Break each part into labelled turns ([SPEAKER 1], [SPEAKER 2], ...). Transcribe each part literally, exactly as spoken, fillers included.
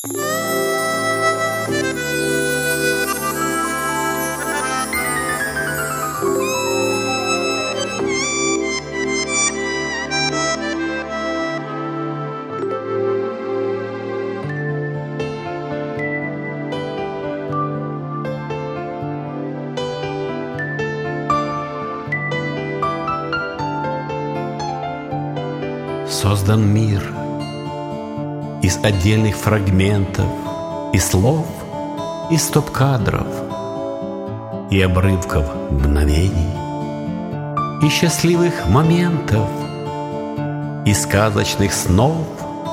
[SPEAKER 1] Создан мир из отдельных фрагментов, и слов, и стоп-кадров, и обрывков мгновений, и счастливых моментов, и сказочных снов,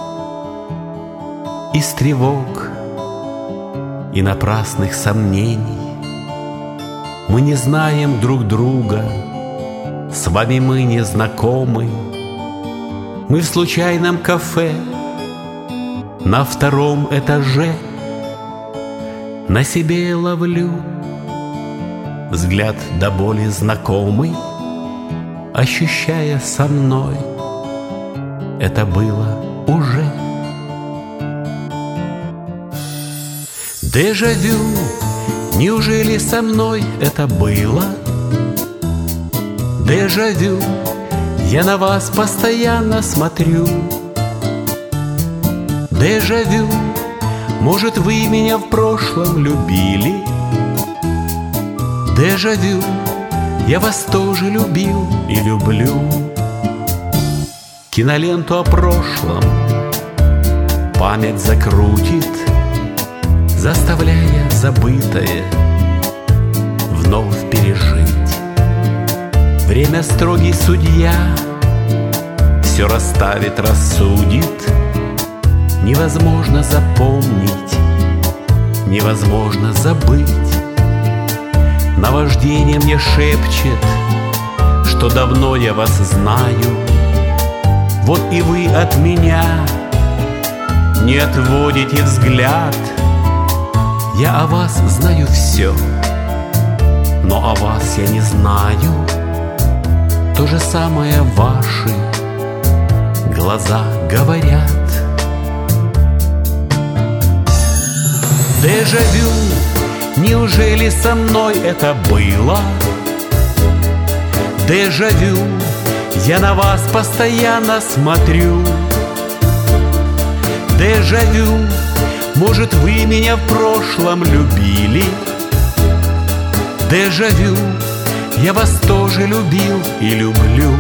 [SPEAKER 1] из тревог, и напрасных сомнений. Мы не знаем друг друга, с вами мы не знакомы. Мы в случайном кафе на втором этаже. На себе ловлю взгляд до боли знакомый, ощущая со мной это было уже. Дежавю, неужели со мной это было? Дежавю, я на вас постоянно смотрю. Дежавю, может, вы меня в прошлом любили? Дежавю, я вас тоже любил и люблю. Киноленту о прошлом память закрутит, заставляя забытое вновь пережить. Время строгий судья все расставит, рассудит. Невозможно запомнить, невозможно забыть. Наваждение мне шепчет, что давно я вас знаю. Вот и вы от меня не отводите взгляд. Я о вас знаю все, но о вас я не знаю. То же самое ваши глаза говорят. Дежавю, неужели со мной это было? Дежавю, я на вас постоянно смотрю. Дежавю, может, вы меня в прошлом любили? Дежавю, я вас тоже любил и люблю.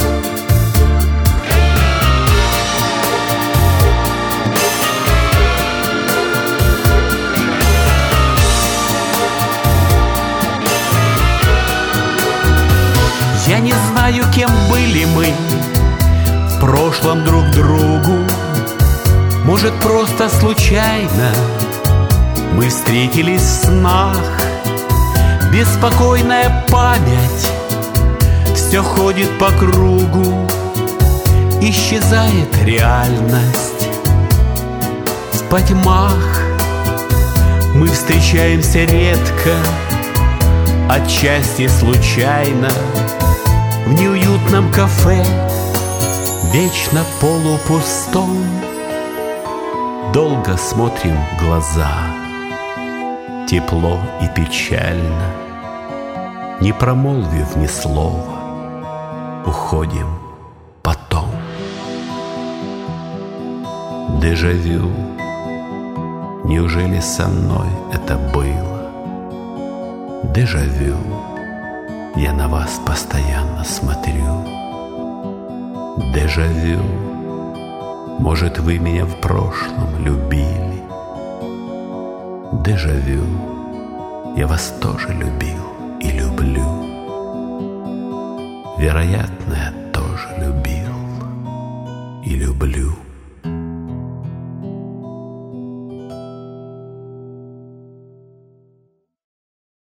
[SPEAKER 1] Я не знаю, кем были мы в прошлом друг другу. Может, просто случайно мы встретились в снах. Беспокойная память все ходит по кругу. Исчезает реальность в потьмах. Мы встречаемся редко, отчасти случайно, в неуютном кафе, вечно полупустом. Долго смотрим в глаза, тепло и печально, не промолвив ни слова, уходим потом. Дежавю, неужели со мной это было? Дежавю, я на вас постоянно смотрю. Дежавю, может, вы меня в прошлом любили? Дежавю, я вас тоже любил и люблю. Вероятно, я тоже любил и люблю.